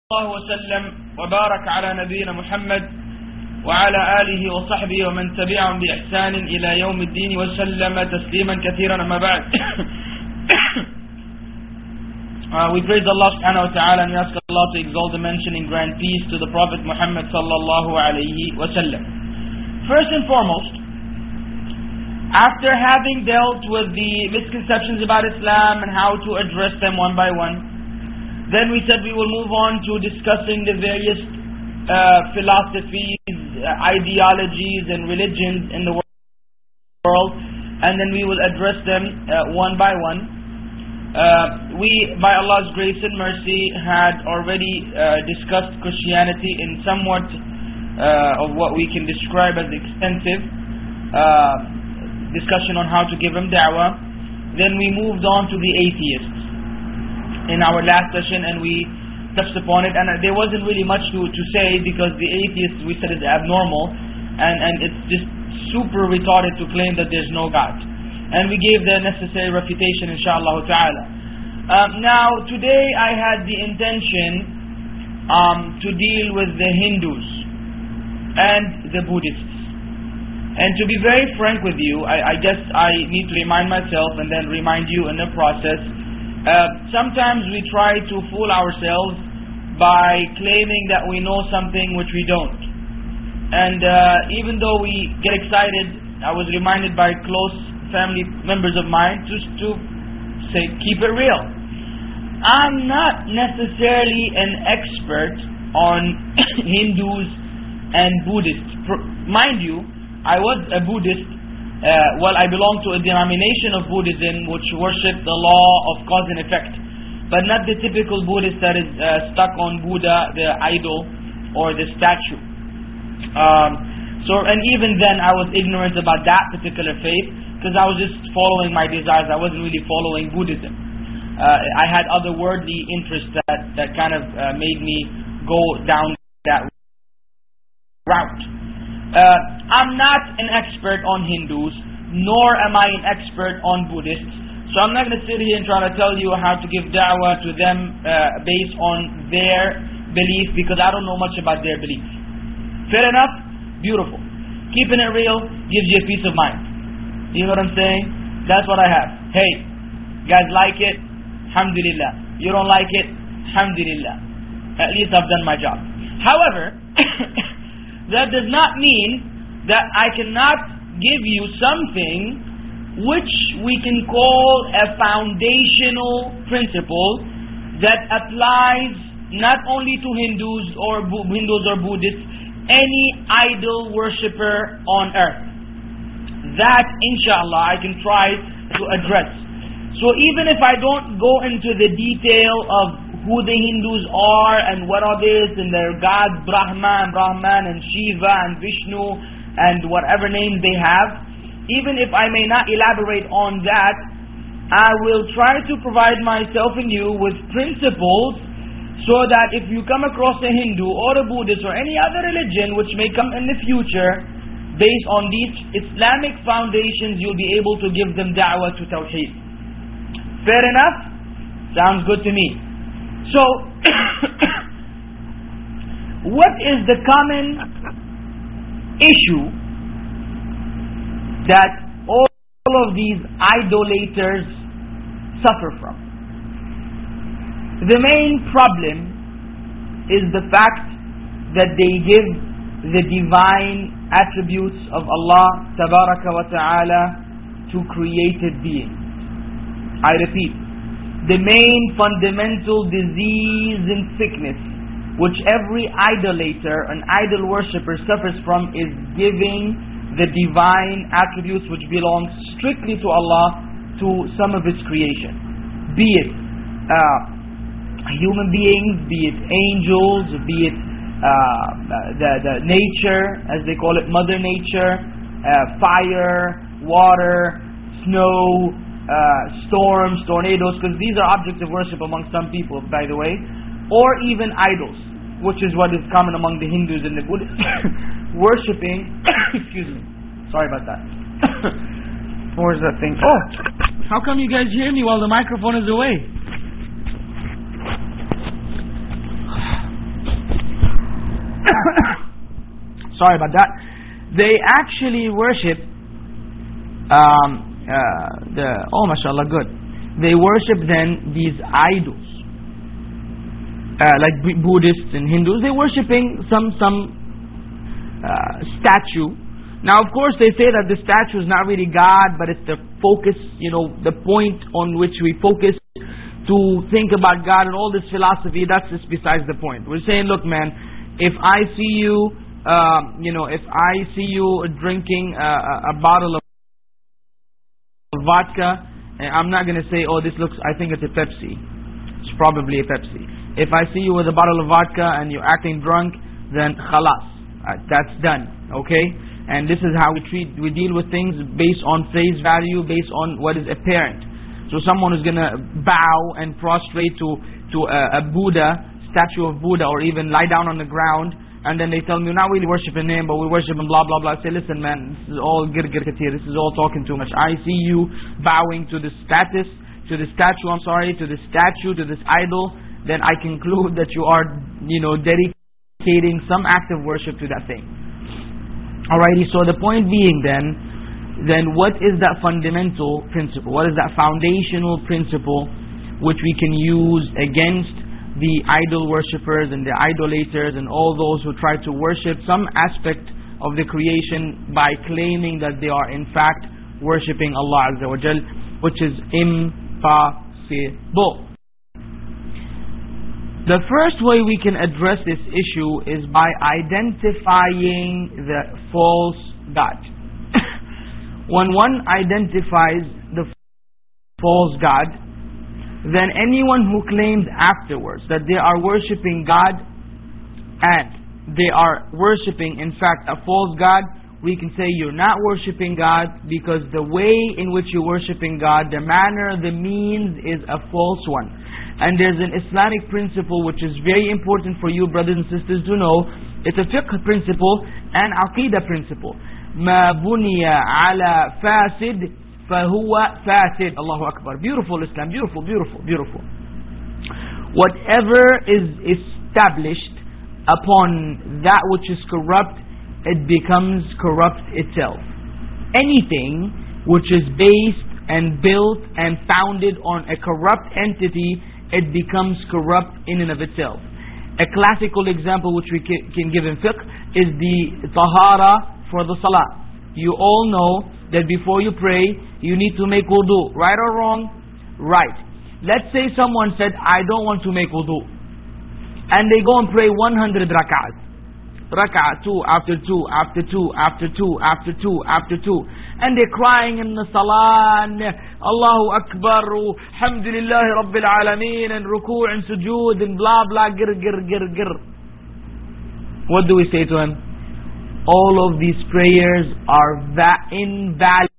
الله وسلم وبارك على نبينا محمد وعلى آله وصحبه ومن تبعهم بإحسان إلى يوم الدين وسلم تسليما كثيرا أما بعد. We praise Allah subhanahu wa ta'ala and we ask Allah to exalt the mention and grant peace to the Prophet Muhammad sallallahu alayhi wa sallam. First and foremost, after having dealt with the misconceptions about Islam and how to address them one by one, then we said we will move on to discussing the various philosophies, ideologies and religions in the world, and then we will address them one by one. We, by Allah's grace and mercy, had already discussed Christianity in somewhat of what we can describe as extensive discussion on how to give them da'wah. Then we moved on to the atheists in our last session, and we touched upon it, and there wasn't really much to say, because the atheists, we said, is abnormal, and it's just super retarded to claim that there's no God. And we gave the necessary refutation, inshallah ta'ala. Now, today I had the intention to deal with the Hindus and the Buddhists. And to be very frank with you, I guess I need to remind myself and then remind you in the process. Sometimes we try to fool ourselves by claiming that we know something which we don't. And even though we get excited, I was reminded by close family members of mine to say, keep it real. I'm not necessarily an expert on Hindus and Buddhists. Mind you, I was a Buddhist. I belong to a denomination of Buddhism which worship the law of cause and effect, but not the typical Buddhist that is stuck on Buddha, the idol, or the statue. And even then I was ignorant about that particular faith, because I was just following my desires. I wasn't really following Buddhism. I had other worldly interests that kind of made me go down that route. I'm not an expert on Hindus, nor am I an expert on Buddhists. So I'm not going to sit here and try to tell you how to give da'wah to them based on their belief, because I don't know much about their belief. Fair enough? Beautiful. Keeping it real gives you a peace of mind. You know what I'm saying? That's what I have. Hey, guys like it? Alhamdulillah. You don't like it? Alhamdulillah. At least I've done my job. However, that does not mean that I cannot give you something which we can call a foundational principle that applies not only to Hindus or Buddhists, any idol worshipper on earth. That, inshallah, I can try to address. So even if I don't go into the detail of who the Hindus are and what are this and their gods, Brahman and Shiva and Vishnu and whatever names they have, even if I may not elaborate on that, I will try to provide myself and you with principles, so that if you come across a Hindu or a Buddhist or any other religion which may come in the future, based on these Islamic foundations, you'll be able to give them da'wah to Tawheed. Fair enough? Sounds good to me. So, what is the common issue that all of these idolaters suffer from? The main problem is the fact that they give the divine attributes of Allah Tabaraka wa Ta'ala to created beings. I repeat, the main fundamental disease and sickness which every idolater and idol worshipper suffers from is giving the divine attributes which belong strictly to Allah to some of His creation. Be it human beings, be it angels, be it the nature, as they call it, Mother Nature, fire, water, snow, storms, tornadoes, because these are objects of worship among some people, by the way, or even idols, which is what is common among the Hindus and the Buddhists, worshipping. Excuse me, sorry about that. Where's that thing? Oh, how come you guys hear me while the microphone is away? sorry about that. They actually worship mashallah, good. They worship then these idols, like Buddhists and Hindus. They're worshipping some statue. Now, of course, they say that the statue is not really God, but it's the focus, the point on which we focus to think about God and all this philosophy. That's just besides the point. We're saying, look, man, if I see you, if I see you drinking a bottle of vodka, I'm not going to say, oh, this looks, I think it's a Pepsi. It's probably a Pepsi. If I see you with a bottle of vodka and you're acting drunk, then khalas, that's done, okay? And this is how we deal with things based on face value, based on what is apparent. So someone who's going to bow and prostrate to a Buddha, statue of Buddha, or even lie down on the ground, and then they tell me, we're not really worshiping him, but we worship him, blah, blah, blah. I say, listen, man, this is all girgir katir. This is all talking too much. I see you bowing to the statue, to the statue, to this idol, then I conclude that you are, dedicating some act of worship to that thing. Alrighty, so the point being then what is that fundamental principle? What is that foundational principle which we can use against the idol worshippers and the idolaters and all those who try to worship some aspect of the creation by claiming that they are in fact worshipping Allah Azza wa Jal, which is impossible. The first way we can address this issue is by identifying the false God. When one identifies the false God, then anyone who claims afterwards that they are worshipping God and they are worshipping in fact a false God, we can say you're not worshipping God, because the way in which you're worshipping God, the manner, the means is a false one. And there's an Islamic principle which is very important for you brothers and sisters to know. It's a fiqh principle and aqidah principle. مَا بُنِيَ عَلَى فَاسِدٍ فَهُوَ فَاسِدٍ. Allahu Akbar. Beautiful Islam. Beautiful, beautiful, beautiful. Whatever is established upon that which is corrupt, it becomes corrupt itself. Anything which is based and built and founded on a corrupt entity, it becomes corrupt in and of itself. A classical example which we can give in fiqh is the tahara for the salah. You all know that before you pray, you need to make wudu. Right or wrong? Right. Let's say someone said, I don't want to make wudu. And they go and pray 100 rak'ahs. Rak'ah, 2 after 2, after 2, after 2, after 2, after 2. And they're crying in the salah, and Allahu Akbar, Alhamdulillah Rabbil Alameen, and ruku' and sujood, and blah blah, gir. What do we say to him? All of these prayers are invalid.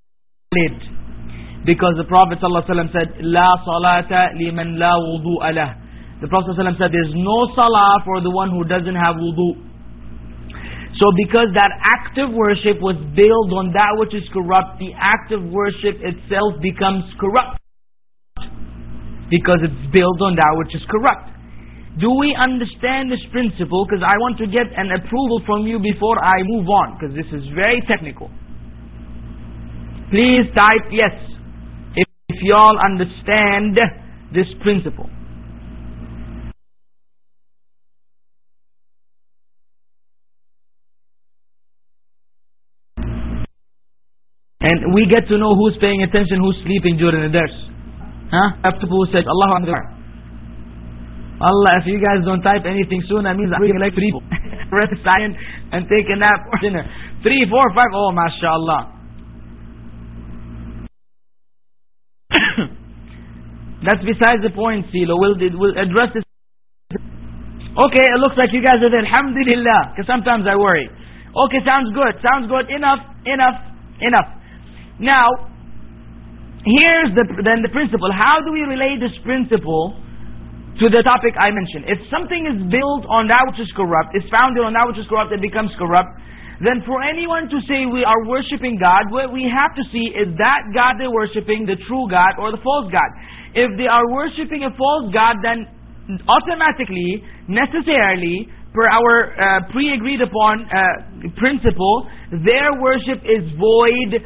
Because the Prophet ﷺ said, La salata liman la wudu'a lah. The Prophet ﷺ said, there's no salah for the one who doesn't have wudu. So because that act of worship was built on that which is corrupt, the act of worship itself becomes corrupt. Because it's built on that which is corrupt. Do we understand this principle? Because I want to get an approval from you before I move on, because this is very technical. Please type yes if y'all understand this principle. And we get to know who's paying attention, who's sleeping during the dars. After people who said, Allahu Akbar. Allah, if you guys don't type anything soon, that means I'm reading like 3 people. Rest silent and take a nap or dinner. 3, 4, 5, oh mashallah. That's besides the point, Silo. We'll address this. Okay, it looks like you guys are there. Alhamdulillah. Because sometimes I worry. Okay, sounds good. Sounds good. Enough. Now, here's the principle. How do we relate this principle to the topic I mentioned? If something is built on that which is corrupt, is founded on that which is corrupt, it becomes corrupt, then for anyone to say we are worshipping God, what we have to see is that God they're worshipping, the true God or the false God. If they are worshipping a false God, then automatically, necessarily, per our pre-agreed upon principle, their worship is void,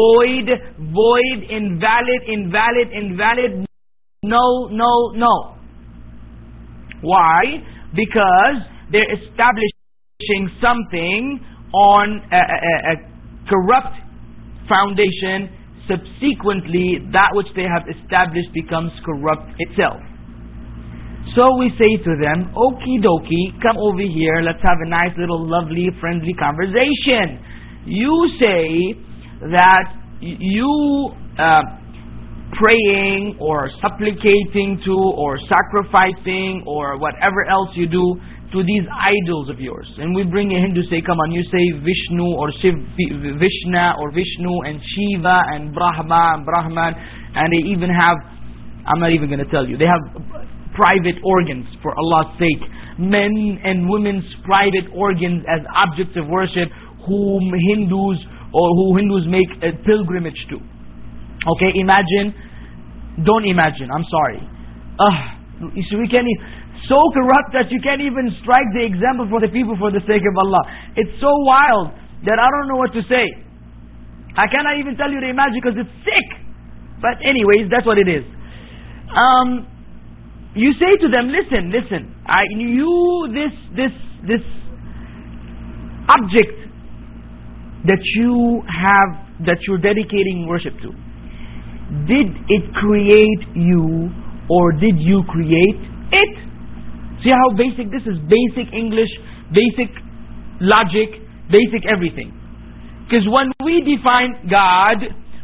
invalid, no. Why? Because they're establishing something on a corrupt foundation. Subsequently, that which they have established becomes corrupt itself. So we say to them, okie dokie, come over here, let's have a nice little lovely friendly conversation. You say that you praying or supplicating to or sacrificing or whatever else you do to these idols of yours. And we bring a Hindu, say, come on, you say Vishnu or Vishna or Vishnu and Shiva and Brahma and Brahman, and they even have, I'm not even going to tell you, they have private organs, for Allah's sake. Men and women's private organs as objects of worship who Hindus make a pilgrimage to. Okay, don't imagine, I'm sorry. So we can't so corrupt that you can't even strike the example for the people for the sake of Allah. It's so wild that I don't know what to say. I cannot even tell you to imagine because it's sick. But anyways, that's what it is. You say to them, listen, this object that you have, that you're dedicating worship to, did it create you or did you create it? See how basic this is? Basic English, basic logic, basic everything. Because when we define God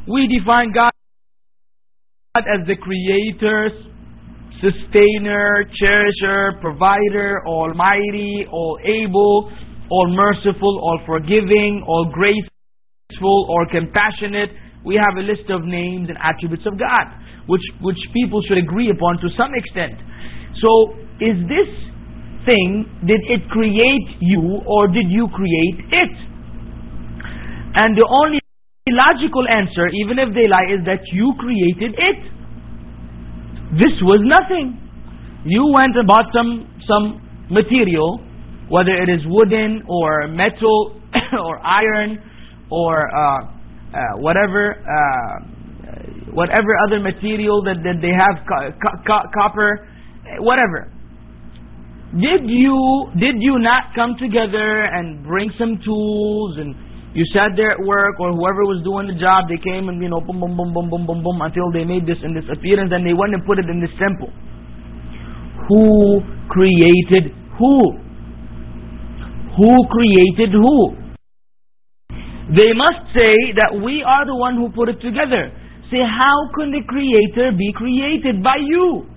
as the creator, sustainer, cherisher, provider, almighty, all able, all merciful, all forgiving, all graceful, all compassionate. We have a list of names and attributes of God, which people should agree upon to some extent. So, is this thing, did it create you or did you create it? And the only logical answer, even if they lie, is that you created it. This was nothing. You went and bought some material, whether it is wooden or metal or iron or whatever other material that they have, copper, whatever. Did you not come together and bring some tools, and you sat there at work, or whoever was doing the job, they came and boom until they made this in this appearance, and they went and put it in this temple. Who created who? Who created who? They must say that we are the one who put it together. Say, how can the creator be created? By you.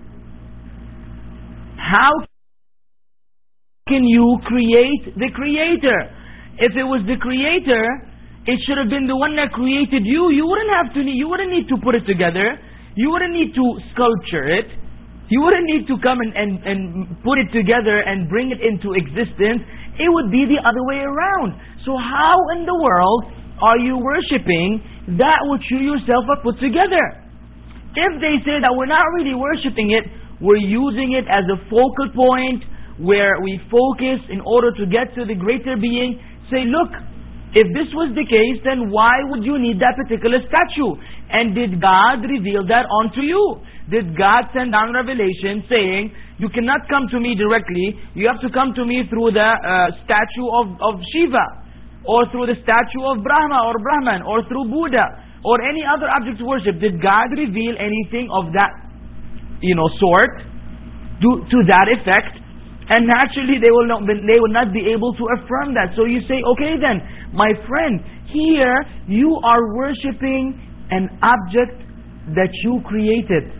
How can you create the creator? If it was the creator, it should have been the one that created you. You wouldn't need to put it together. You wouldn't need to sculpture it. You wouldn't need to come and put it together and bring it into existence. It would be the other way around. So how in the world are you worshipping that which you yourself have put together? If they say that we're not really worshipping it, we're using it as a focal point where we focus in order to get to the greater being. Say, look, if this was the case, then why would you need that particular statue? And did God reveal that onto you? Did God send down revelation saying, you cannot come to me directly, you have to come to me through the statue of Shiva, or through the statue of Brahma or Brahman, or through Buddha, or any other object of worship? Did God reveal anything of that sort to that effect? And naturally they will not be able to affirm that. So you say, okay then, my friend, here you are worshipping an object that you created.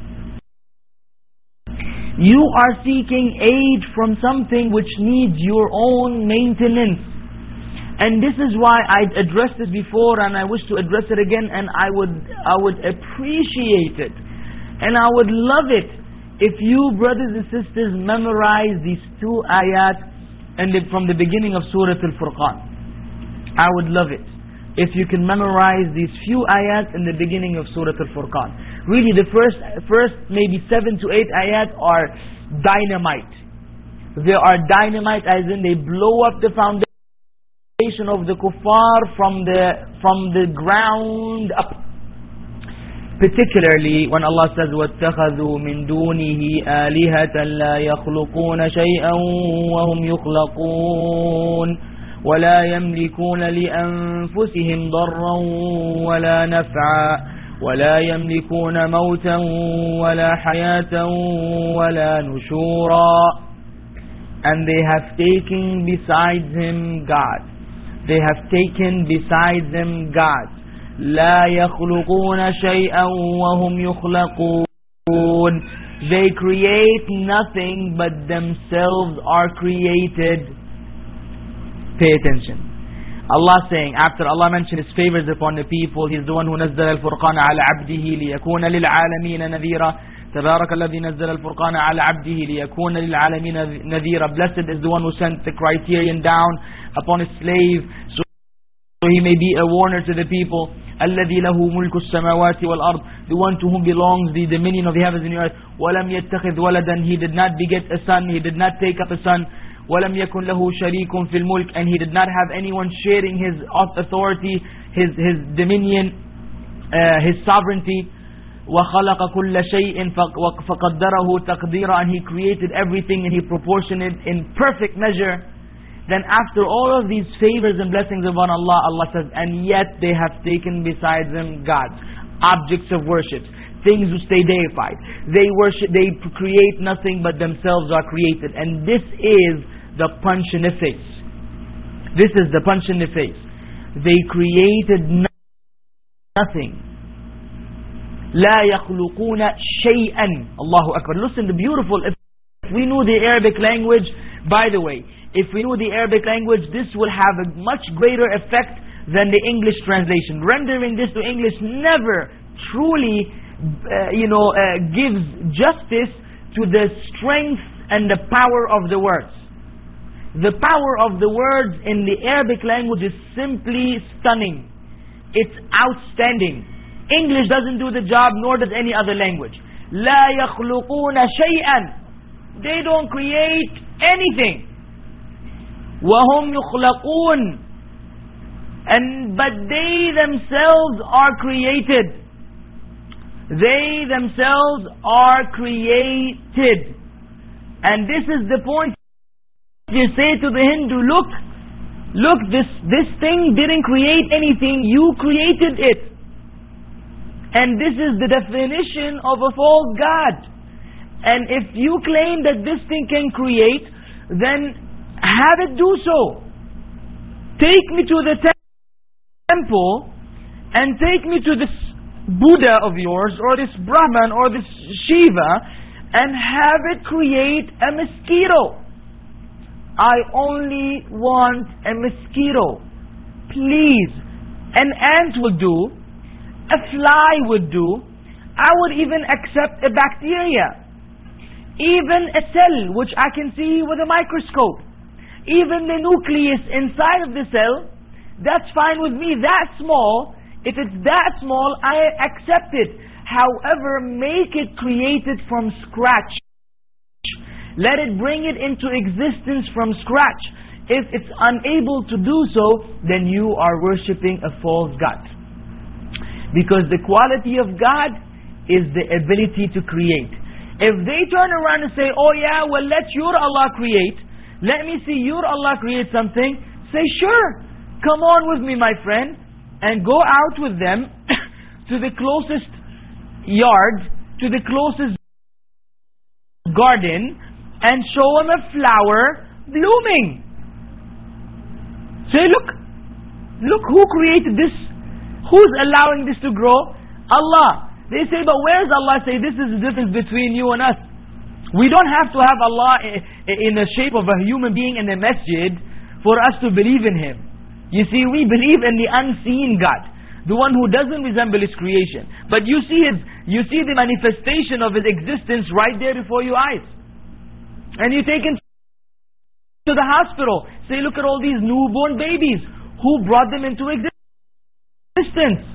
You are seeking aid from something which needs your own maintenance. And this is why I addressed this before, and I wish to address it again, and I would appreciate it. And I would love it if you, brothers and sisters, memorize these two ayat from the beginning of Surah Al-Furqan. I would love it if you can memorize these few ayat in the beginning of Surah Al-Furqan. Really, the first maybe 7 to 8 ayat are dynamite. They are dynamite as in they blow up the foundation of the kuffar from the ground up. Particularly when Allah says وَاتَّخَذُوا مِن دُونِهِ آلِهَةً لَا يَخْلُقُونَ شَيْئًا وَهُمْ يُخْلَقُونَ وَلَا يَمْلِكُونَ لِأَنفُسِهِمْ ضَرًّا وَلَا نَفْعًا وَلَا يَمْلِكُونَ مَوْتًا وَلَا حَيَاةً وَلَا نُشُورًا. And they have taken besides Him God. They have taken besides Him God. لا يخلقون شيئا وهم يخلقون. They create nothing but themselves are created. Pay attention. Allah saying, after Allah mentioned His favors upon the people, He's the one who نزل الفرقان على عبده ليكون للعالمين نذيرا. تبارك الذي نزل الفرقان على عبده ليكون للعالمين نذيرا. Blessed is the one who sent the criterion down upon His slave, so He may be a warner to the people. الذي له ملك السماوات والأرض. The one to whom belongs the dominion of the heavens and the earth. ولم يتخذ ولدا. He did not beget a son. He did not take up a son. ولم يكن له شريك في الملك. And He did not have anyone sharing His authority, His dominion, His sovereignty. وخلق كل شيء فقدره تقديرا. And He created everything and He proportioned it in perfect measure. Then after all of these favors and blessings upon Allah, Allah says, and yet they have taken besides Him gods, objects of worship, things which they deified. They worship, they create nothing but themselves are created. And this is the punch in the face. This is the punch in the face. They created nothing. لا يخلقون شيئا. Allahu Akbar. Listen, the beautiful. If we knew the Arabic language, by the way, if we knew the Arabic language, this will have a much greater effect than the English translation. Rendering this to English never truly, gives justice to the strength and the power of the words. The power of the words in the Arabic language is simply stunning. It's outstanding. English doesn't do the job, nor does any other language. لا يخلقون شيئا. They don't create anything. وَهُمْ يُخْلَقُونَ. But they themselves are created. They themselves are created. And this is the point. You say to the Hindu, look, this thing didn't create anything, you created it. And this is the definition of a false God. And if you claim that this thing can create, then have it do so. Take me to the temple and take me to this Buddha of yours or this Brahman or this Shiva and have it create a mosquito. I only want a mosquito. Please. An ant would do. A fly would do. I would even accept a bacteria. Even a cell which I can see with a microscope. Even the nucleus inside of the cell, that's fine with me. That small, if it's that small, I accept it. However, make it created from scratch. Let it bring it into existence from scratch. If it's unable to do so, then you are worshipping a false God. Because the quality of God is the ability to create. If they turn around and say, oh yeah, well let your Allah create, let me see your Allah create something, say sure, come on with me my friend, and go out with them to the closest yard, to the closest garden, and show them a flower blooming. Say look who created this, who's allowing this to grow? Allah. They say, but where's Allah? Say, this is the difference between you and us. We don't have to have Allah in the shape of a human being in a masjid for us to believe in Him. You see, we believe in the unseen God, the one who doesn't resemble His creation. But you see the manifestation of His existence right there before your eyes. And you take Him to the hospital. Say, look at all these newborn babies. Who brought them into existence?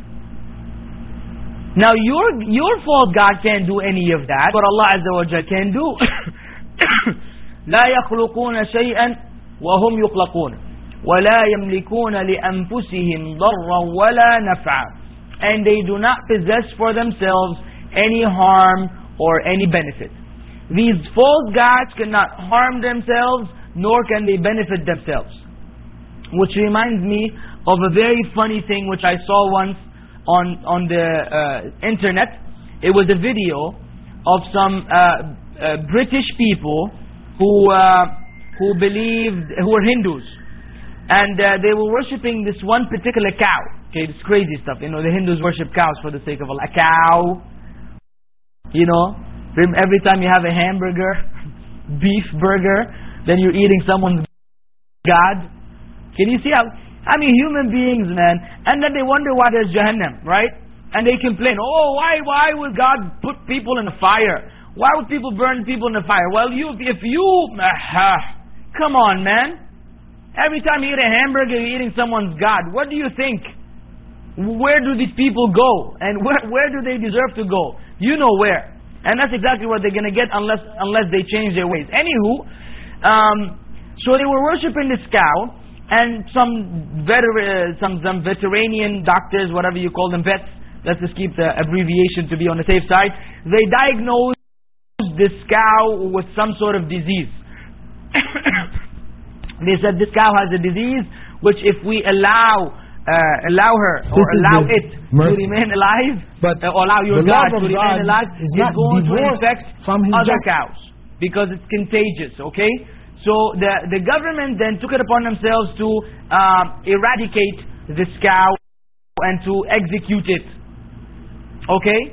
Now your false God can't do any of that. What Allah Azza wa Jalla can do. لا يخلقون شيئا وهم يخلقون ولا يملكون لأنفسهم ضرا ولا نفعا. And they do not possess for themselves any harm or any benefit. These false gods cannot harm themselves, nor can they benefit themselves. Which reminds me of a very funny thing which I saw once on the internet. It was a video of some British people who were Hindus, and they were worshipping this one particular cow. Okay, this crazy stuff. You know, the Hindus worship cows for the sake of Allah. A cow. You know, every time you have a hamburger, beef burger, then you're eating someone's God. Can you see how? I mean, human beings, man. And then they wonder why there's Jahannam, right? And they complain, oh, why would God put people in the fire? Why would people burn people in the fire? Well, come on, man. Every time you eat a hamburger, you're eating someone's God. What do you think? Where do these people go? And where do they deserve to go? You know where. And that's exactly what they're going to get unless they change their ways. Anywho, so they were worshipping this cow, and some veterinarian doctors, whatever you call them, vets, let's just keep the abbreviation to be on the safe side, they diagnosed this cow with some sort of disease. They said this cow has a disease which if we allow her or allow it to remain alive, but allow your God to remain alive, is it's going to infect from his other cows because it's contagious. Okay, so the government then took it upon themselves to eradicate this cow and to execute it. Okay,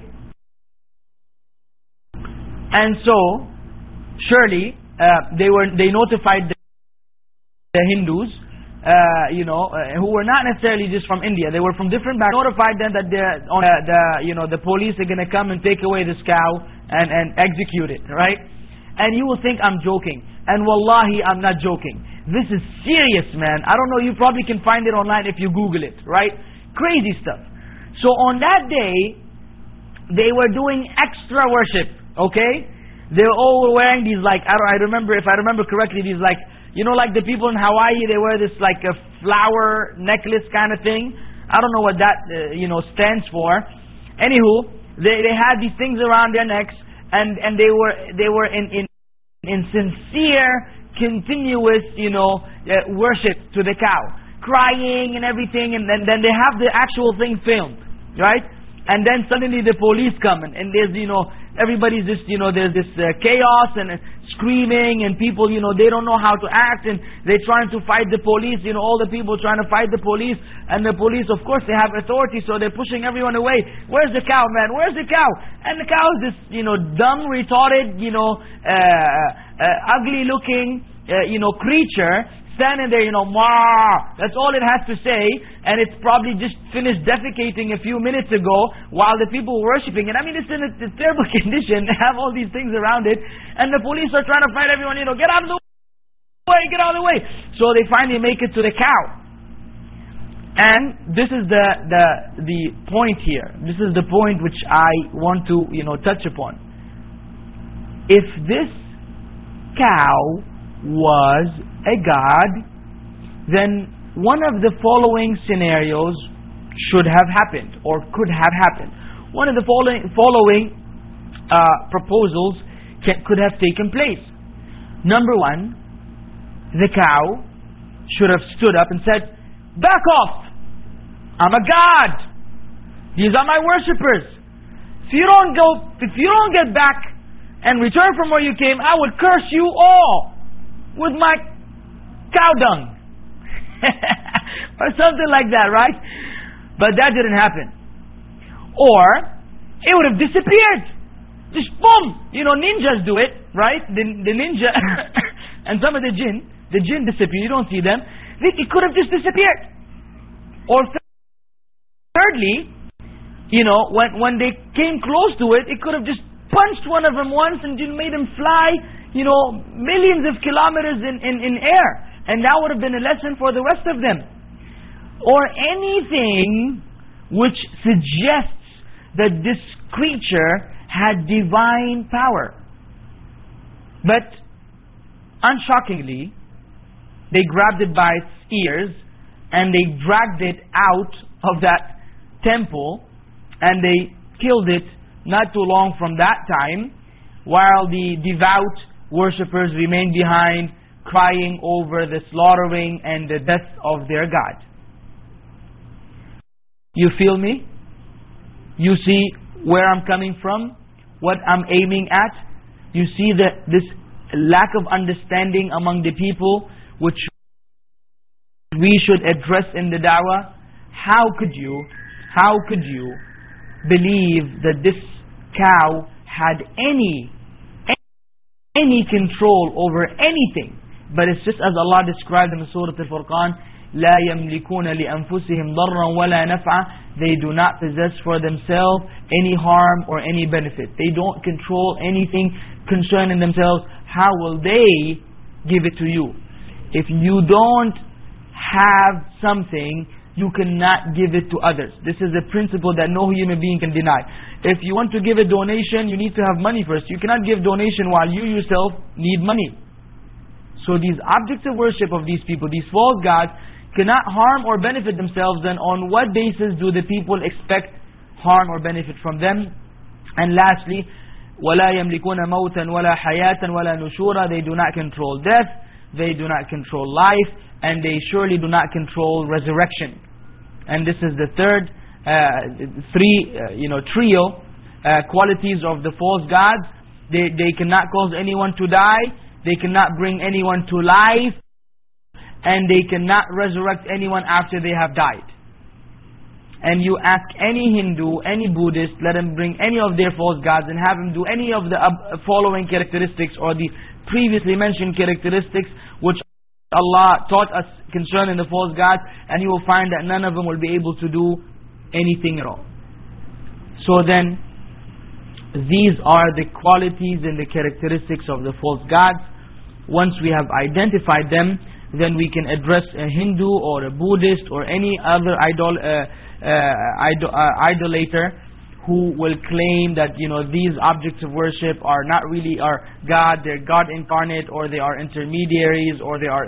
and so surely they notified the Hindus, who were not necessarily just from India. They were from different backgrounds. Notified them that the police are going to come and take away this cow and execute it, right? And you will think I'm joking. And wallahi, I'm not joking. This is serious, man. I don't know, you probably can find it online if you Google it, right? Crazy stuff. So on that day, they were doing extra worship, okay? They were all wearing these, like, if I remember correctly, these, like, you know, like the people in Hawaii, they wear this like a flower necklace kind of thing. I don't know what that stands for. Anywho, they had these things around their necks, and they were in sincere, continuous, worship to the cow, crying and everything, and then they have the actual thing filmed, right? And then suddenly the police come and there's everybody's just there's this chaos and screaming, and people they don't know how to act, and they're trying to fight the police. All the people trying to fight the police, and the police, of course, they have authority, so they're pushing everyone away. Where's the cow, man? Where's the cow? And the cow is this dumb, retarded, ugly looking creature standing there, Maa. That's all it has to say, and it's probably just finished defecating a few minutes ago while the people were worshipping. And I mean, it's in a terrible condition. They have all these things around it, and the police are trying to fight everyone, get out of the way, get out of the way. So they finally make it to the cow. And this is the point here. This is the point which I want to, touch upon. If this cow was a god, then one of the following scenarios should have happened or could have happened. One of the following proposals could have taken place. Number one, the cow should have stood up and said, "Back off! I'm a god. These are my worshippers. If you don't get back and return from where you came, I would curse you all with my cow dung." Or something like that, right? But that didn't happen. Or it would have disappeared. Just boom! Ninjas do it, right? The ninja and some of the jinn disappear. You don't see them. It could have just disappeared. Or thirdly, when they came close to it, it could have just punched one of them once and just made him fly, millions of kilometers in air. And that would have been a lesson for the rest of them. Or anything which suggests that this creature had divine power. But unshockingly, they grabbed it by its ears and they dragged it out of that temple and they killed it not too long from that time, while the devout worshippers remained behind, crying over the slaughtering and the death of their God. You feel me? You see where I'm coming from? What I'm aiming at? You see that this lack of understanding among the people, which we should address in the da'wah? How could you believe that this cow had any control over anything? But it's just as Allah described in Surah Al-Furqan, لا يملكون لأنفسهم ضرا ولا نفعا. They do not possess for themselves any harm or any benefit. They don't control anything concerning themselves. How will they give it to you? If you don't have something, you cannot give it to others. This is a principle that no human being can deny. If you want to give a donation, you need to have money first. You cannot give donation while you yourself need money. So these objects of worship of these people, these false gods, cannot harm or benefit themselves. Then on what basis do the people expect harm or benefit from them? And lastly, وَلَا يَمْلِكُونَ مَوْتًا وَلَا حَيَاةً وَلَا نُشُورًا. They do not control death, they do not control life, and they surely do not control resurrection. And this is the third trio qualities of the false gods. They cannot cause anyone to die, they cannot bring anyone to life, and they cannot resurrect anyone after they have died. And you ask any Hindu, any Buddhist, let them bring any of their false gods and have them do any of the following characteristics or the previously mentioned characteristics which Allah taught us concerning the false gods, and you will find that none of them will be able to do anything at all. So then, these are the qualities and the characteristics of the false gods. Once we have identified them, then we can address a Hindu or a Buddhist or any other idolater who will claim that these objects of worship are not really our God, they're God incarnate, or they are intermediaries, or they are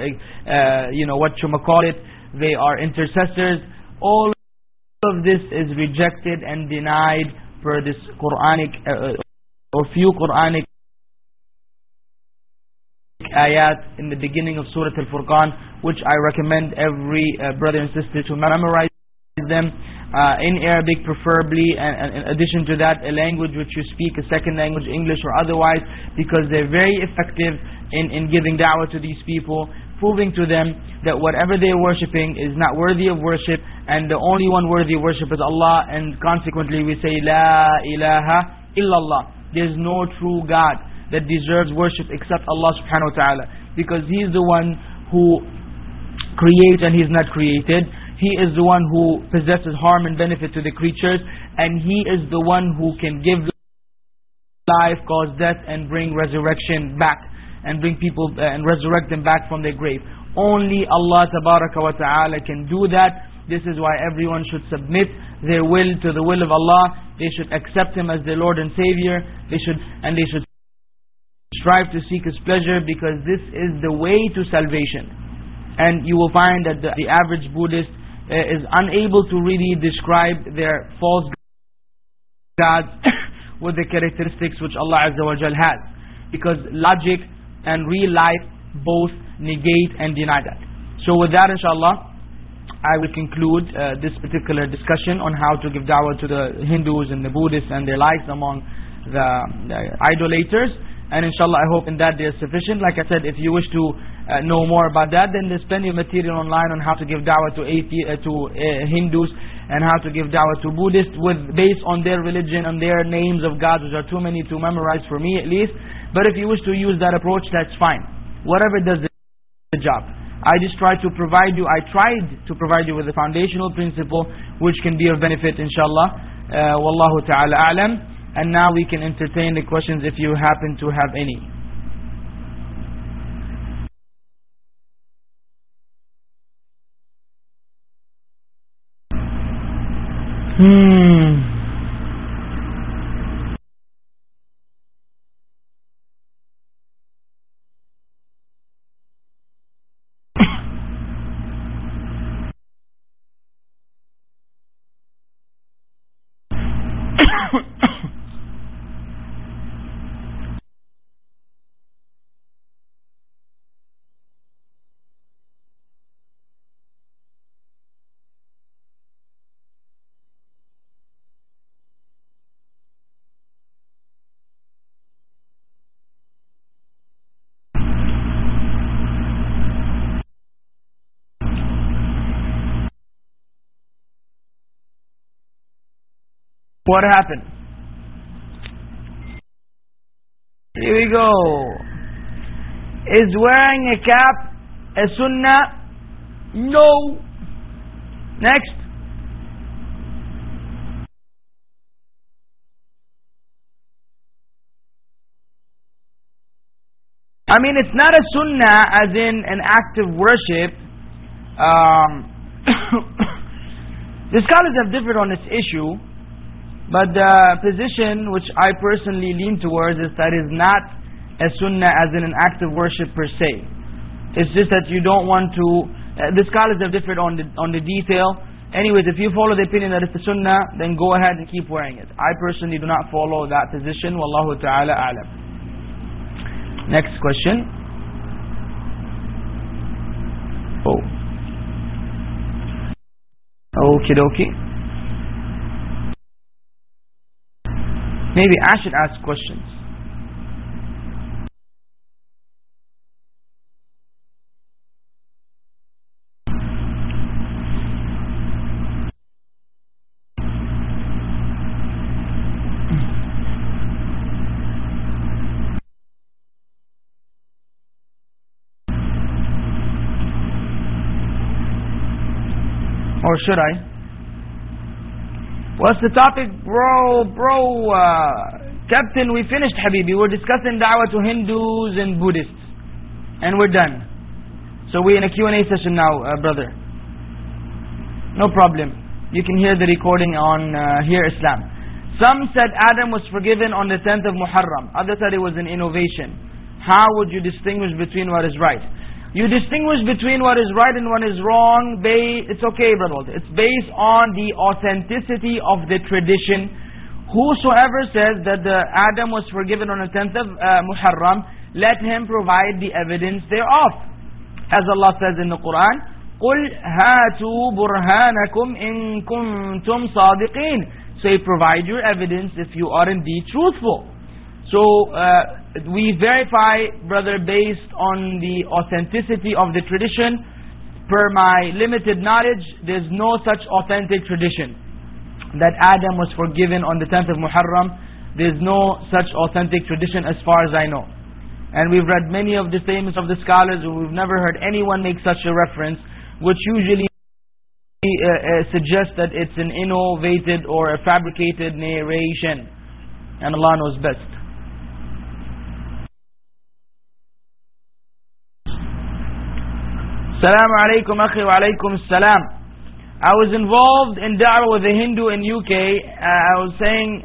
they are intercessors. All of this is rejected and denied per this Quranic or few Quranic ayat in the beginning of Surah Al-Furqan, which I recommend every brother and sister to memorize them in Arabic preferably, and in addition to that a language which you speak, a second language, English or otherwise, because they're very effective in giving da'wah to these people, proving to them that whatever they're worshipping is not worthy of worship, and the only one worthy of worship is Allah. And consequently we say La ilaha illallah. There's no true God that deserves worship except Allah subhanahu wa ta'ala, because He's the one who creates and He's not created. He is the one who possesses harm and benefit to the creatures, and He is the one who can give life, cause death, and bring resurrection back, and bring people and resurrect them back from their grave. Only Allah tabaraka wa ta'ala can do that. This is why everyone should submit their will to the will of Allah. They should accept Him as their Lord and Savior. They should strive to seek His pleasure, because this is the way to salvation. And you will find that the average Buddhist is unable to really describe their false gods with the characteristics which Allah Azza wa Jal has, because logic and real life both negate and deny that. So with that, inshallah, I will conclude this particular discussion on how to give da'wah to the Hindus and the Buddhists and their likes among the idolaters. And inshallah, I hope in that there is sufficient. Like I said, if you wish to know more about that, then there's plenty of material online on how to give da'wah to Hindus, and how to give da'wah to Buddhists based on their religion and their names of gods, which are too many to memorize for me at least. But if you wish to use that approach, that's fine. Whatever does the job. I tried to provide you with a foundational principle which can be of benefit, inshallah. Wallahu ta'ala a'lam. And now we can entertain the questions if you happen to have any. What happened? Here we go. Is wearing a cap a sunnah? No. Next. I mean, it's not a sunnah as in an act of worship. The scholars have differed on this issue, but the position which I personally lean towards is that it is not a sunnah as in an act of worship per se. It's just that you don't want to... the scholars have differed on the detail. Anyways, if you follow the opinion that it's a sunnah, then go ahead and keep wearing it. I personally do not follow that position. Wallahu ta'ala a'lam. Next question. Oh. Okie dokie. Maybe I should ask questions. Or should I? What's the topic, bro? Captain, we finished, Habibi. We're discussing da'wah to Hindus and Buddhists. And we're done. So we're in a Q&A session now, brother. No problem. You can hear the recording on Hear Islam. Some said Adam was forgiven on the 10th of Muharram. Others said it was an innovation. How would you distinguish between what is right? You distinguish between what is right and what is wrong. It's okay, brother. It's based on the authenticity of the tradition. Whosoever says that Adam was forgiven on the 10th of Muharram, let him provide the evidence thereof. As Allah says in the Quran, قُلْ هَاتُوا بُرْهَانَكُمْ إِن كُنْتُمْ صَادِقِينَ. Say, provide your evidence if you are indeed truthful. So, we verify, brother, based on the authenticity of the tradition. Per my limited knowledge, there's no such authentic tradition that Adam was forgiven on the 10th of Muharram. There's no such authentic tradition as far as I know. And we've read many of the statements of the scholars, and we've never heard anyone make such a reference, which usually suggests that it's an innovated or a fabricated narration. And Allah knows best. Assalamu alaikum akhi wa alaikum assalam. I was involved in da'wah with a Hindu in UK. I was saying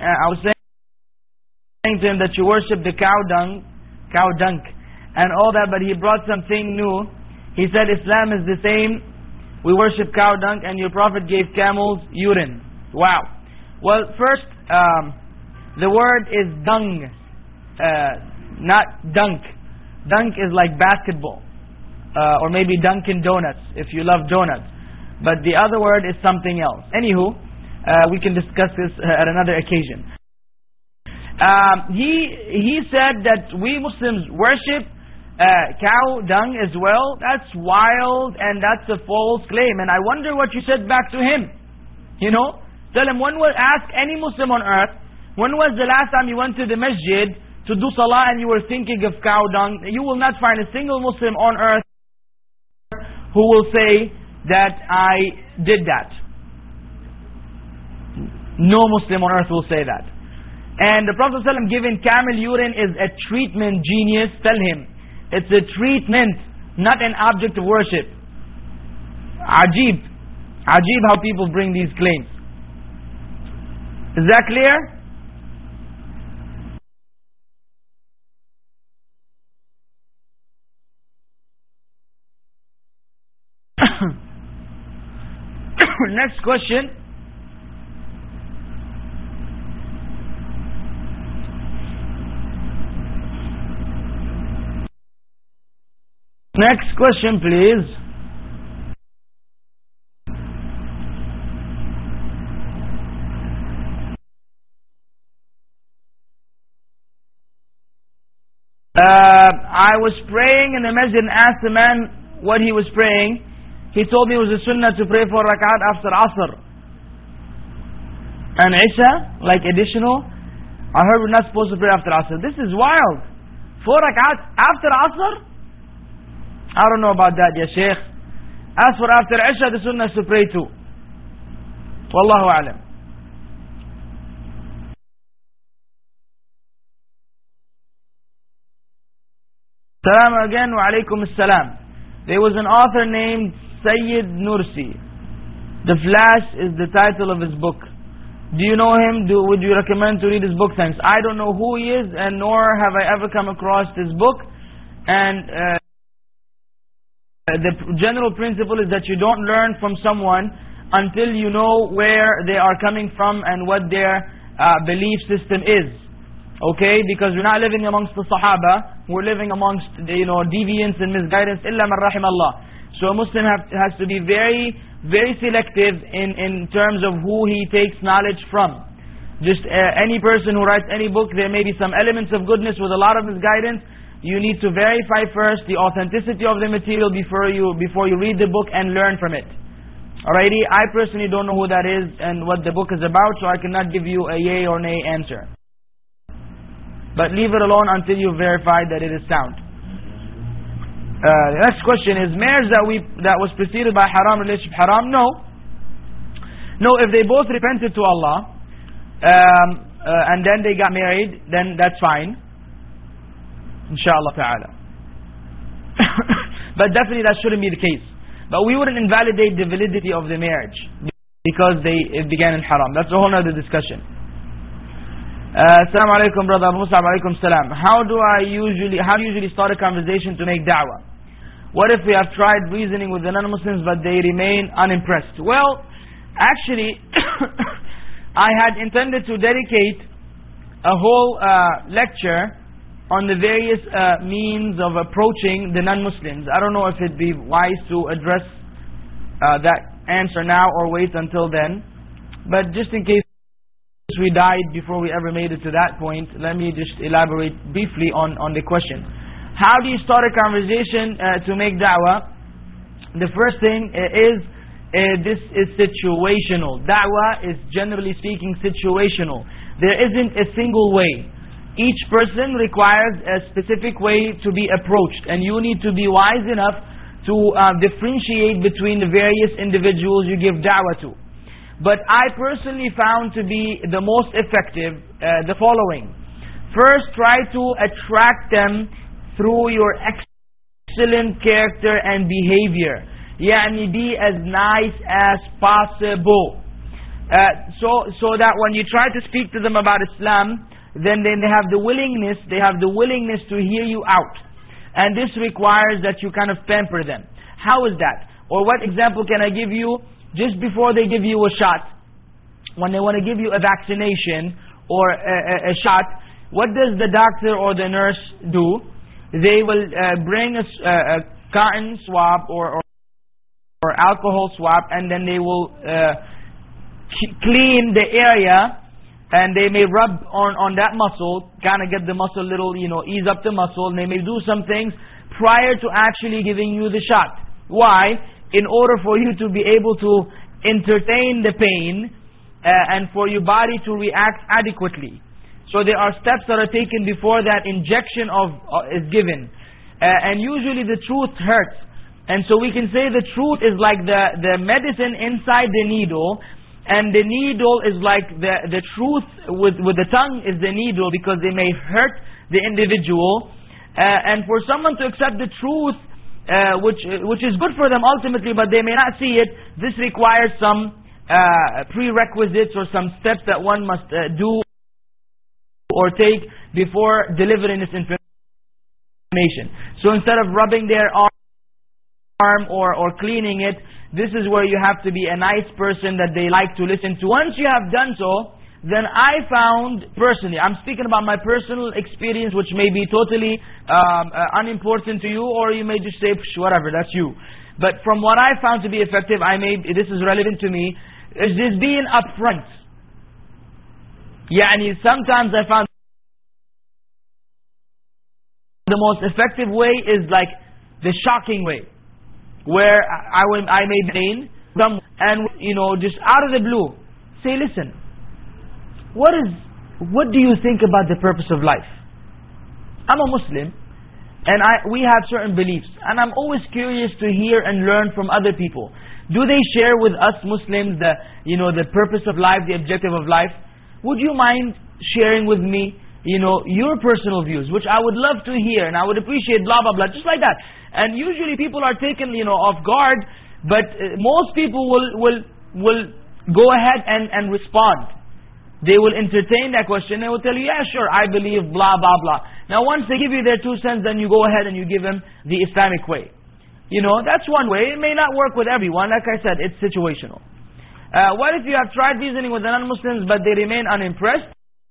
to him that you worship the cow dung, and all that, but he brought something new. He said Islam is the same. We worship cow dung, and your Prophet gave camels urine. Wow. Well, first, the word is dung, not dunk. Dunk is like basketball. Or maybe Dunkin' Donuts, if you love donuts. But the other word is something else. Anywho, we can discuss this at another occasion. He said that we Muslims worship cow dung as well. That's wild and that's a false claim. And I wonder what you said back to him. You know? Tell him, ask any Muslim on earth, when was the last time you went to the masjid to do salah and you were thinking of cow dung? You will not find a single Muslim on earth who will say that I did that. No Muslim on earth will say that. And the Prophet ﷺ giving camel urine is a treatment, genius. Tell him, it's a treatment, not an object of worship. Ajib how people bring these claims. Is that clear? Next question. Next question, please. I was praying in the masjid and asked the man what he was praying. He told me it was a sunnah to pray 4 rak'at after Asr and Isha, like additional. I heard we're not supposed to pray after Asr. This is wild. 4 rak'at after Asr? I don't know about that, ya Shaykh. As for after Isha, the sunnah is to pray too. Wallahu a'lam. Salam again, wa alaikum assalam. There was an author named Sayyid Nursi. The Flash is the title of his book. Do you know him? Would you recommend to read his book? Thanks. I don't know who he is, and nor have I ever come across this book. And the general principle is that you don't learn from someone until you know where they are coming from and what their belief system is. Okay, because we're not living amongst the Sahaba, we're living amongst deviants and misguidance. Illa man rahim Allah. So a Muslim has to be very, very selective in terms of who he takes knowledge from. Just any person who writes any book, there may be some elements of goodness with a lot of misguidance. You need to verify first the authenticity of the material before you read the book and learn from it. Alrighty, I personally don't know who that is and what the book is about, so I cannot give you a yay or nay answer. But leave it alone until you verify that it is sound. The next question is, marriage that was preceded by haram, relationship haram? No. No, if they both repented to Allah and then they got married, then that's fine. Inshallah ta'ala. But definitely that shouldn't be the case. But we wouldn't invalidate the validity of the marriage because it began in haram. That's a whole other discussion. Assalamu alaikum, brother Abu Musab. Alaikum salam. How do you usually start a conversation to make da'wah? What if we have tried reasoning with the non-Muslims but they remain unimpressed? Well, actually, I had intended to dedicate a whole lecture on the various means of approaching the non-Muslims. I don't know if it'd be wise to address that answer now or wait until then. But just in case we died before we ever made it to that point, let me just elaborate briefly on the question. How do you start a conversation to make da'wah? The first thing is this is situational. Da'wah is, generally speaking, situational. There isn't a single way. Each person requires a specific way to be approached, and you need to be wise enough to differentiate between the various individuals you give da'wah to. But I personally found to be the most effective the following. First, try to attract them through your excellent character and behavior. Yani be as nice as possible. So that when you try to speak to them about Islam, then they have the willingness to hear you out. And this requires that you kind of pamper them. How is that? Or what example can I give you? Just before they give you a shot, when they want to give you a vaccination or a shot, what does the doctor or the nurse do? They will bring a cotton swab or alcohol swab, and then they will clean the area, and they may rub on that muscle, kind of get the muscle a little, ease up the muscle, and they may do some things prior to actually giving you the shot. Why? In order for you to be able to entertain the pain and for your body to react adequately. So there are steps that are taken before that injection is given. And usually the truth hurts. And so we can say the truth is like the medicine inside the needle, and the needle is like the truth with the tongue is the needle, because they may hurt the individual. And for someone to accept the truth, which is good for them ultimately, but they may not see it, this requires some prerequisites or some steps that one must do or take before delivering this information. So instead of rubbing their arm or cleaning it, this is where you have to be a nice person that they like to listen to. Once you have done so, then I found personally, I'm speaking about my personal experience, which may be totally unimportant to you, or you may just say, whatever, that's you. But from what I found to be effective, this is relevant to me, is just being upfront. Sometimes I found the most effective way is like the shocking way, where I may blame them and just out of the blue say, listen, what do you think about the purpose of life? I'm a Muslim, and we have certain beliefs, and I'm always curious to hear and learn from other people. Do they share with us Muslims the purpose of life, the objective of life? Would you mind sharing with me your personal views, which I would love to hear, and I would appreciate blah blah blah, just like that. And usually people are taken off guard, but most people will go ahead and respond. They will entertain that question. They will tell you, yeah, sure, I believe blah blah blah. Now once they give you their 2 cents, then you go ahead and you give them the Islamic way. That's one way. It may not work with everyone. Like I said, it's situational. What if you have tried reasoning with the non-Muslims but they remain unimpressed?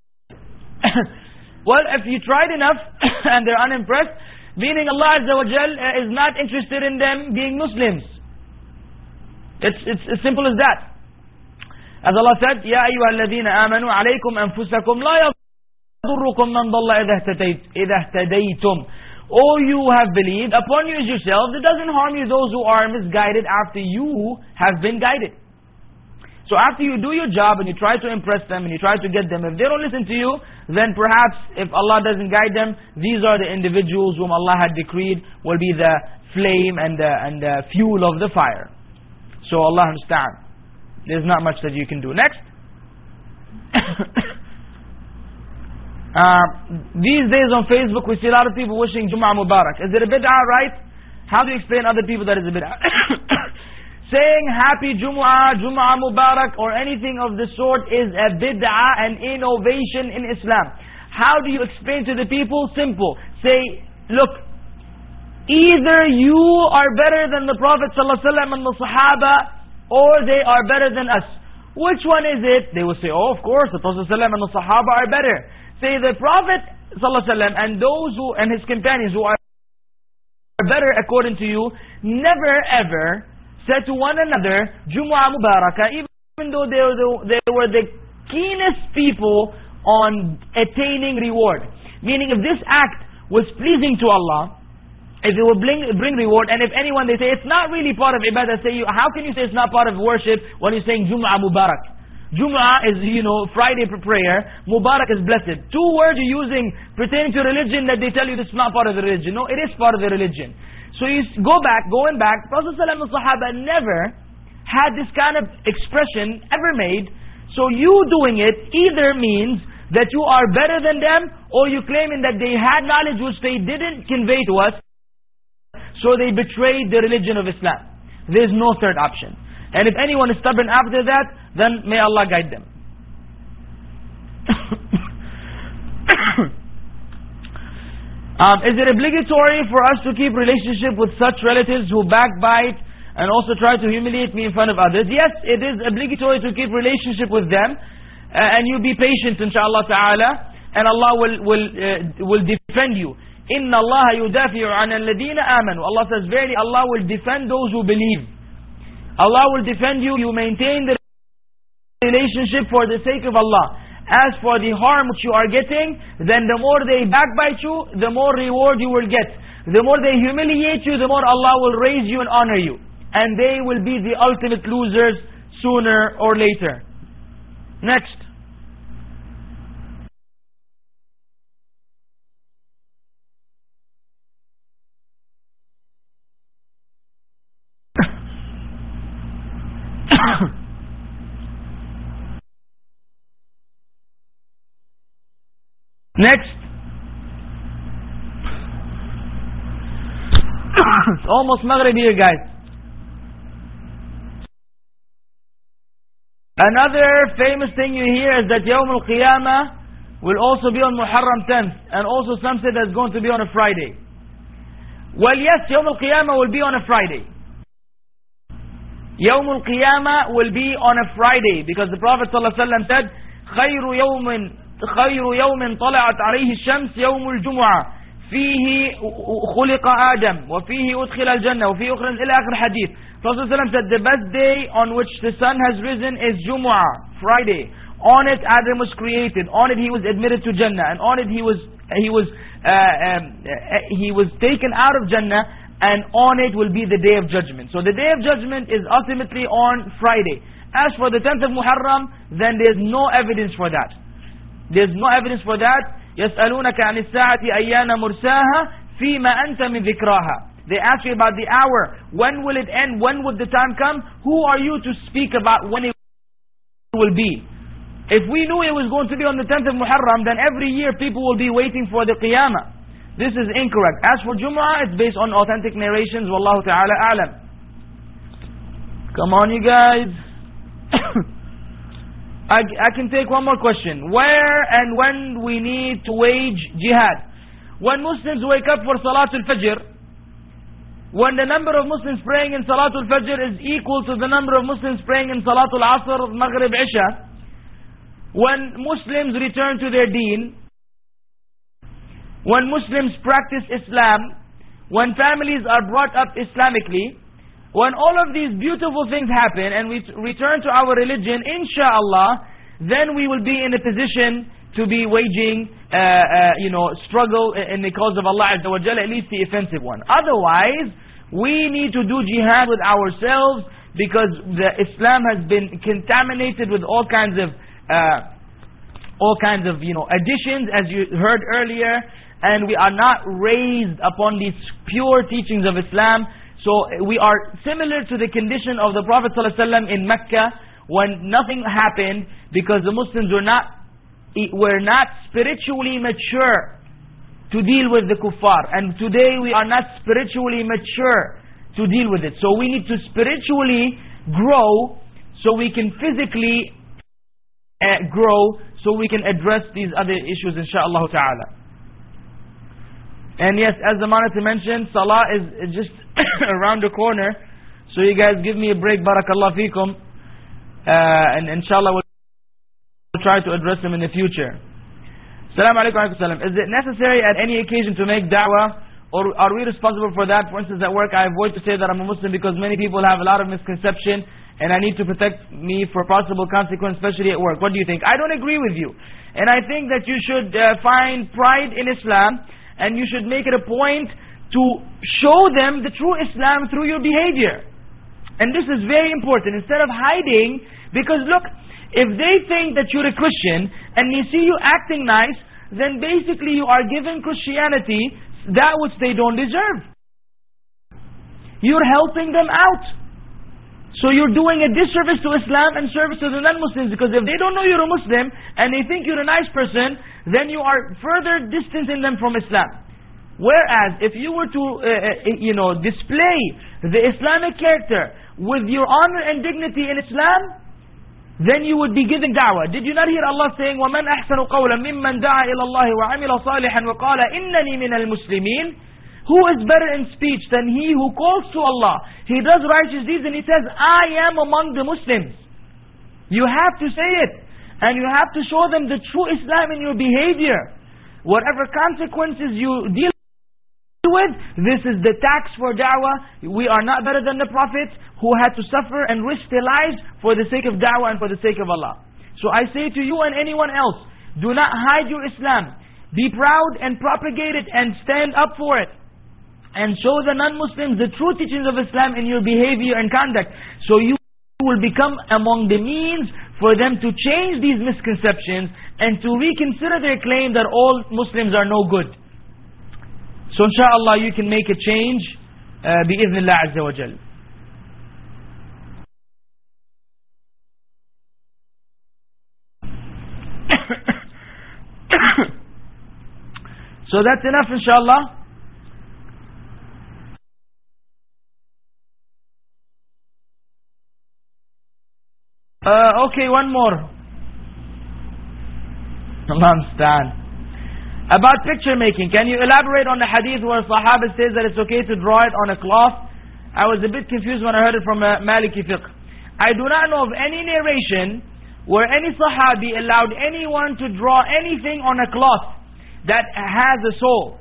Well, if you tried enough and they're unimpressed, meaning Allah Azza wa Jal is not interested in them being Muslims. It's as simple as that. As Allah said, يَا أَيُّهَا الَّذِينَ آمَنُوا عَلَيْكُمْ أَنفُسَكُمْ لَا يَضُرُّكُمْ مَنْ ضَلَّ إِذَا اهْتَدَيْتُمْ. All you have believed, upon you is yourselves. It doesn't harm you those who are misguided after you have been guided. So after you do your job and you try to impress them and you try to get them, if they don't listen to you, then perhaps if Allah doesn't guide them, these are the individuals whom Allah had decreed will be the flame and the fuel of the fire. So Allah understand. There's not much that you can do. Next. These days on Facebook we see a lot of people wishing Jum'ah Mubarak. Is it a bid'ah, right? How do you explain other people that is a bid'ah? Saying Happy Jum'ah, Jum'ah Mubarak or anything of the sort is a bid'ah, an innovation in Islam. How do you explain to the people? Simple. Say, look, either you are better than the Prophet ﷺ and the Sahaba, or they are better than us. Which one is it? They will say, oh, of course, the Prophet ﷺ and the Sahaba are better. Say the Prophet ﷺ and those who and his companions who are better according to you, never ever said to one another, Jumu'ah Mubarakah, even though they were the keenest people on attaining reward. Meaning if this act was pleasing to Allah, if it will bring reward, and if anyone they say it's not really part of ibadah, say how can you say it's not part of worship when you're saying Jumu'ah Mubarak? Jumu'ah is Friday prayer, Mubarak is blessed. 2 words you're using pertaining to religion that they tell you this is not part of the religion. No, it is part of the religion. So you going back, Prophet ﷺ and the Sahaba never had this kind of expression ever made. So you doing it either means that you are better than them, or you claiming that they had knowledge which they didn't convey to us, so they betrayed the religion of Islam. There's no third option. And if anyone is stubborn after that, then may Allah guide them. Is it obligatory for us to keep relationship with such relatives who backbite and also try to humiliate me in front of others? Yes, it is obligatory to keep relationship with them, and you be patient, inshallah ta'ala, and Allah will defend you. Inna Allah yudafi'u 'anil ladina amanu. Allah says, verily Allah will defend those who believe. Allah will defend you. You maintain the relationship for the sake of Allah. As for the harm which you are getting, then the more they backbite you, the more reward you will get. The more they humiliate you, the more Allah will raise you and honor you. And they will be the ultimate losers sooner or later. Next. Next. It's almost Maghrib here, guys. Another famous thing you hear is that Yawm al-Qiyamah will also be on Muharram 10th, and also some say that's going to be on a Friday. Well, yes, Yawm al-Qiyamah will be on a Friday. Yawm al-Qiyamah will be on a Friday, because the Prophet ﷺ said, خير يوم طلعت عليه الشمس يوم الجمعة فيه خلق آدم وفيه أدخل الجنة وفيه أخرى إلى آخر hadith. Prophet ﷺ said the best day on which the sun has risen is Jumu'ah, Friday. On it Adam was created, on it he was admitted to Jannah, and on it he was taken out of Jannah, and on it will be the day of judgment. So the day of judgment is ultimately on Friday. As for the 10th of Muharram, then there's no evidence for that. There's no evidence for that. يَسْأَلُونَكَ عَنِ السَّاعَةِ أَيَّانَ مُرْسَاهَا فِيمَا أَنْتَ مِنْ ذِكْرَاهَا. They ask you about the hour. When will it end? When would the time come? Who are you to speak about when it will be? If we knew it was going to be on the 10th of Muharram, then every year people will be waiting for the Qiyamah. This is incorrect. As for Jumu'ah, it's based on authentic narrations. Wallahu ta'ala a'lam. Come on, you guys. I can take one more question. Where and when we need to wage jihad? When Muslims wake up for Salatul Fajr, when the number of Muslims praying in Salatul Fajr is equal to the number of Muslims praying in Salatul Asr, Maghrib, Isha, when Muslims return to their deen, when Muslims practice Islam, when families are brought up Islamically, when all of these beautiful things happen and we return to our religion, inshallah, then we will be in a position to be waging struggle in the cause of Allah Azza wa Jalla, at least the offensive one. Otherwise, we need to do jihad with ourselves, because the Islam has been contaminated with all kinds of additions, as you heard earlier, and we are not raised upon these pure teachings of Islam. So we are similar to the condition of the Prophet ﷺ in Mecca, when nothing happened because the Muslims were not spiritually mature to deal with the kuffar. And today we are not spiritually mature to deal with it. So we need to spiritually grow so we can physically grow, so we can address these other issues, inshaAllah ta'ala. And yes, as the monitor mentioned, Salah is just around the corner. So you guys give me a break, barakallah fikum. And inshallah we'll try to address them in the future. Assalamu alaikum wa rahmatullah. Is it necessary at any occasion to make da'wah, or are we responsible for that? For instance, at work I avoid to say that I'm a Muslim because many people have a lot of misconception, and I need to protect me for possible consequence, especially at work. What do you think? I don't agree with you. And I think that you should find pride in Islam, and you should make it a point to show them the true Islam through your behavior. And this is very important. Instead of hiding, because look, if they think that you're a Christian and they see you acting nice, then basically you are giving Christianity that which they don't deserve. You're helping them out. So you're doing a disservice to Islam and service to the non-Muslims, because if they don't know you're a Muslim and they think you're a nice person, then you are further distancing them from Islam. Whereas if you were to display the Islamic character with your honor and dignity in Islam, then you would be giving da'wah. Did you not hear Allah saying, وَمَنْ أَحْسَنُ قَوْلًا مِمَّنْ دَعَى إِلَى اللَّهِ وَعَمِلَ صَالِحًا وَقَالَ إِنَّنِي مِنَ الْمُسْلِمِينَ? Who is better in speech than he who calls to Allah? He does righteous deeds and he says, I am among the Muslims. You have to say it. And you have to show them the true Islam in your behavior. Whatever consequences you deal with, this is the tax for da'wah. We are not better than the Prophet, who had to suffer and risk their lives for the sake of da'wah and for the sake of Allah. So I say to you and anyone else, do not hide your Islam. Be proud and propagate it and stand up for it. And show the non-Muslims the true teachings of Islam in your behavior and conduct. So you will become among the means for them to change these misconceptions and to reconsider their claim that all Muslims are no good. So inshallah you can make a change bi-idhnillah azza wa jal. So that's enough, inshallah. Okay, one more. Allah understand. About picture making, can you elaborate on the hadith where Sahaba says that it's okay to draw it on a cloth? I was a bit confused when I heard it from Maliki fiqh. I do not know of any narration where any Sahabi allowed anyone to draw anything on a cloth that has a soul.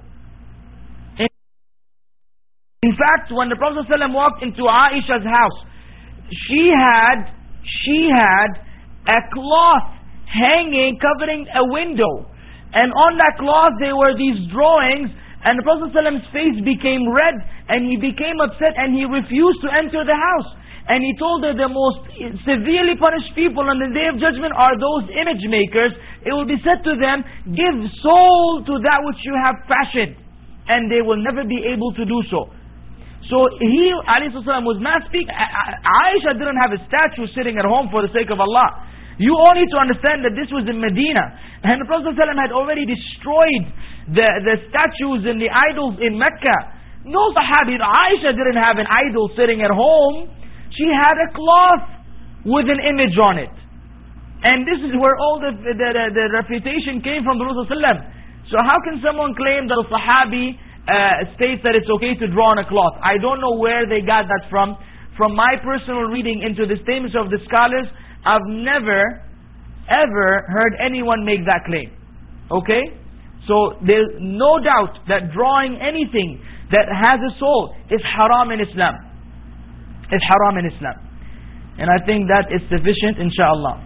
In fact, when the Prophet ﷺ walked into Aisha's house, she had a cloth hanging, covering a window. And on that cloth there were these drawings, and the Prophet ﷺ's face became red, and he became upset, and he refused to enter the house. And he told her, the most severely punished people on the Day of Judgment are those image makers. It will be said to them, give soul to that which you have fashioned, and they will never be able to do so. So he, alayhi salam, was not speaking. Aisha didn't have a statue sitting at home for the sake of Allah. You all need to understand that this was in Medina, and the Prophet ﷺ had already destroyed the statues and the idols in Mecca. No Sahabi, Aisha didn't have an idol sitting at home. She had a cloth with an image on it. And this is where all the refutation came from the Prophet ﷺ. So how can someone claim that a Sahabi states that it's okay to draw on a cloth? I don't know where they got that from. From my personal reading into the statements of the scholars, I've never ever heard anyone make that claim. Okay? So there's no doubt that drawing anything that has a soul is haram in Islam. It's haram in Islam. And I think that is sufficient, inshallah.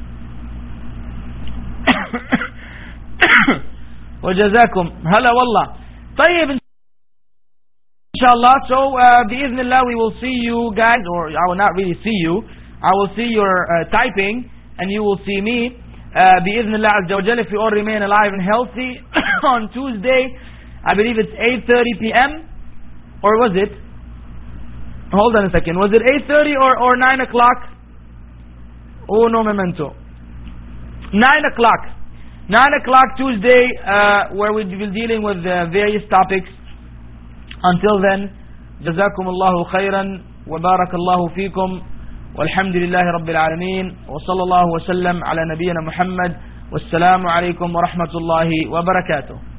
وجزاكم هلا والله. طيب inshallah. So bi'idhnillah we will see you guys, or I will not really see you. I will see your typing, and you will see me bi'idhnillah azza wa jalla, if you all remain alive and healthy on Tuesday. I believe it's 8:30 p.m. or was it? Hold on a second. Was it 8:30 or 9 o'clock? Oh, no memento. 9 o'clock. 9 o'clock Tuesday, where we'll be dealing with various topics. Until then, جزاكم الله خيرا وبارك الله فيكم والحمد لله رب العالمين وصلى الله وسلم على نبينا محمد والسلام عليكم ورحمة الله وبركاته.